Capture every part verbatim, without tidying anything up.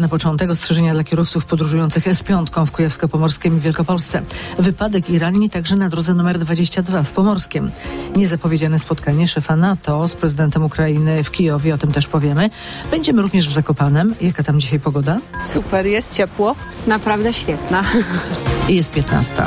Na początek ostrzeżenia dla kierowców podróżujących S pięć w Kujawsko-Pomorskiem i Wielkopolsce. Wypadek i ranni także na drodze numer dwadzieścia dwa w Pomorskiem. Niezapowiedziane spotkanie szefa NATO z prezydentem Ukrainy w Kijowie, o tym też powiemy. Będziemy również w Zakopanem. Jaka tam dzisiaj pogoda? Super, jest ciepło. Naprawdę świetna. I jest piętnasta.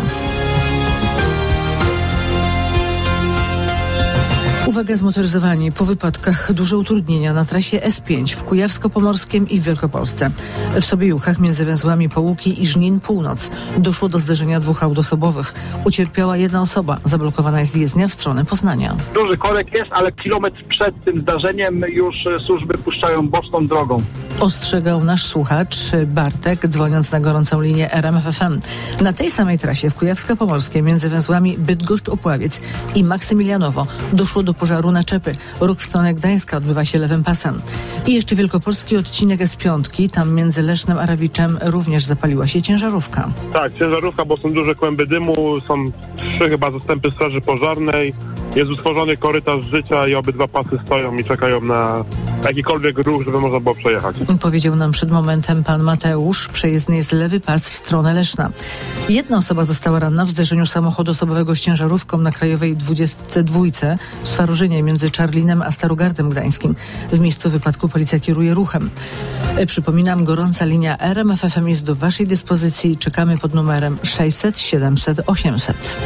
Uwaga, zmotoryzowani. Po wypadkach duże utrudnienia na trasie S pięć w Kujawsko-Pomorskim i w Wielkopolsce. W Sobiejuchach między węzłami Połuki i Żnin Północ doszło do zderzenia dwóch aut osobowych. Ucierpiała jedna osoba. Zablokowana jest jezdnia w stronę Poznania. Duży korek jest, ale kilometr przed tym zdarzeniem już służby puszczają boczną drogą. Ostrzegał nasz słuchacz Bartek, dzwoniąc na gorącą linię R M F F M. Na tej samej trasie w Kujawsko-Pomorskie między węzłami Bydgoszcz-Opławiec i Maksymilianowo doszło do pożaru naczepy. Ruch w stronę Gdańska odbywa się lewym pasem. I jeszcze wielkopolski odcinek S pięć. Tam między Lesznem a Rawiczem również zapaliła się ciężarówka. Tak, ciężarówka, bo są duże kłęby dymu, są trzy chyba zastępy straży pożarnej. Jest utworzony korytarz życia i obydwa pasy stoją i czekają na jakikolwiek ruch, żeby można było przejechać. Powiedział nam przed momentem pan Mateusz. Przejezdny jest lewy pas w stronę Leszna. Jedna osoba została ranna w zderzeniu samochodu osobowego z ciężarówką na Krajowej dwudziestej dwóch w Swaruszynie między Czarlinem a Starogardem Gdańskim. W miejscu wypadku policja kieruje ruchem. Przypominam, gorąca linia R M F F M jest do waszej dyspozycji. Czekamy pod numerem sześćset siedemset osiemset.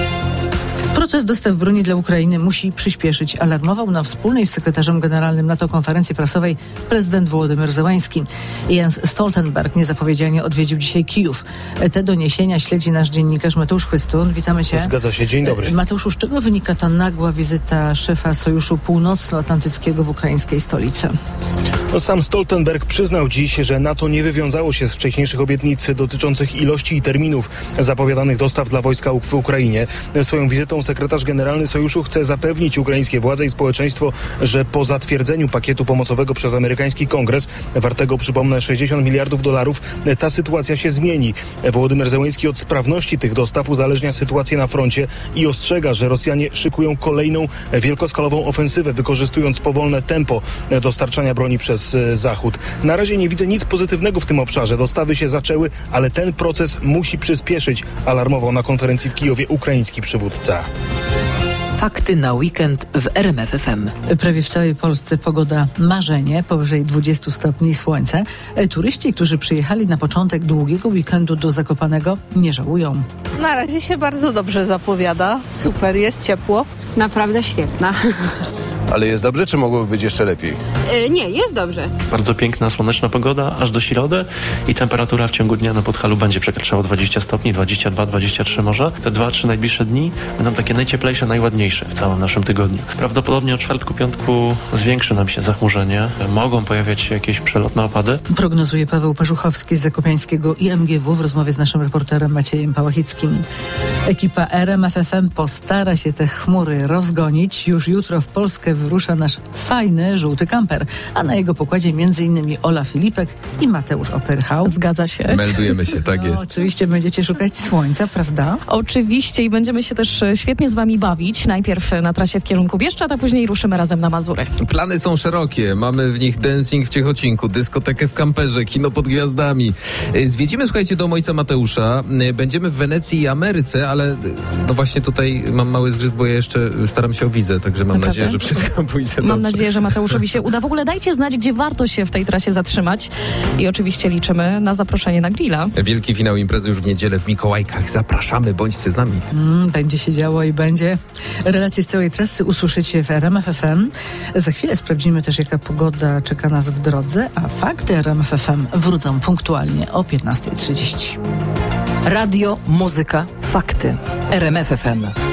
Proces dostaw broni dla Ukrainy musi przyspieszyć, alarmował na wspólnej z sekretarzem generalnym NATO konferencji prasowej prezydent Wołodymyr Zełański. Jens Stoltenberg niezapowiedzianie odwiedził dzisiaj Kijów. Te doniesienia śledzi nasz dziennikarz Mateusz Chwystun. Witamy cię. Zgadza się, dzień dobry. Mateuszu, z czego wynika ta nagła wizyta szefa Sojuszu Północnoatlantyckiego w ukraińskiej stolicy? No, sam Stoltenberg przyznał dziś, że NATO nie wywiązało się z wcześniejszych obietnic dotyczących ilości i terminów zapowiadanych dostaw dla wojska w Ukrainie. Swoją wizytą sekretarz generalny Sojuszu chce zapewnić ukraińskie władze i społeczeństwo, że po zatwierdzeniu pakietu pomocowego przez amerykański kongres, wartego, przypomnę, sześćdziesiąt miliardów dolarów, ta sytuacja się zmieni. Wołodymyr Zełański od sprawności tych dostaw uzależnia sytuację na froncie i ostrzega, że Rosjanie szykują kolejną wielkoskalową ofensywę, wykorzystując powolne tempo dostarczania broni przez Zachód. Na razie nie widzę nic pozytywnego w tym obszarze. Dostawy się zaczęły, ale ten proces musi przyspieszyć, alarmował na konferencji w Kijowie ukraiński przywódca. Fakty na weekend w R M F F M. Prawie w całej Polsce pogoda marzenie, powyżej dwudziestu stopni słońce. Turyści, którzy przyjechali na początek długiego weekendu do Zakopanego, nie żałują. Na razie się bardzo dobrze zapowiada. Super, jest ciepło. Naprawdę świetna. Ale jest dobrze, czy mogłoby być jeszcze lepiej? Yy, nie, jest dobrze. Bardzo piękna, słoneczna pogoda, aż do środy i temperatura w ciągu dnia na Podhalu będzie przekraczała dwadzieścia stopni, dwadzieścia dwa dwadzieścia trzy może. Te dwa trzy najbliższe dni będą takie najcieplejsze, najładniejsze w całym naszym tygodniu. Prawdopodobnie od czwartku, piątku zwiększy nam się zachmurzenie. Mogą pojawiać się jakieś przelotne opady. Prognozuje Paweł Parzuchowski z Zakopiańskiego I M G W w rozmowie z naszym reporterem Maciejem Pałachickim. Ekipa R M F F M postara się te chmury rozgonić. Już jutro w Polskę wyrusza nasz fajny, żółty kamper, a na jego pokładzie między innymi Ola Filipek i Mateusz Opyrchał. Zgadza się. Meldujemy się, tak no, jest. Oczywiście będziecie szukać słońca, prawda? Oczywiście i będziemy się też świetnie z wami bawić. Najpierw na trasie w kierunku Bieszczad, a później ruszymy razem na Mazury. Plany są szerokie. Mamy w nich dancing w Ciechocinku, dyskotekę w kamperze, kino pod gwiazdami. Zwiedzimy, słuchajcie, dom ojca Mateusza. Będziemy w Wenecji i Ameryce, ale no właśnie tutaj mam mały zgrzyt, bo ja jeszcze staram się o wizę, także mam Naprawdę? nadzieję, że wszystko pójdzie dobrze. Mam nadzieję, że Mateuszowi się uda. W ogóle dajcie znać, gdzie warto się w tej trasie zatrzymać i oczywiście liczymy na zaproszenie na grilla. Wielki finał imprezy już w niedzielę w Mikołajkach. Zapraszamy, bądźcie z nami. Mm, będzie się działo i będzie. Relacje z całej trasy usłyszycie w R M F F M. Za chwilę sprawdzimy też, jaka pogoda czeka nas w drodze, a fakty R M F F M wrócą punktualnie o piętnasta trzydzieści. Radio, muzyka, fakty. R M F F M.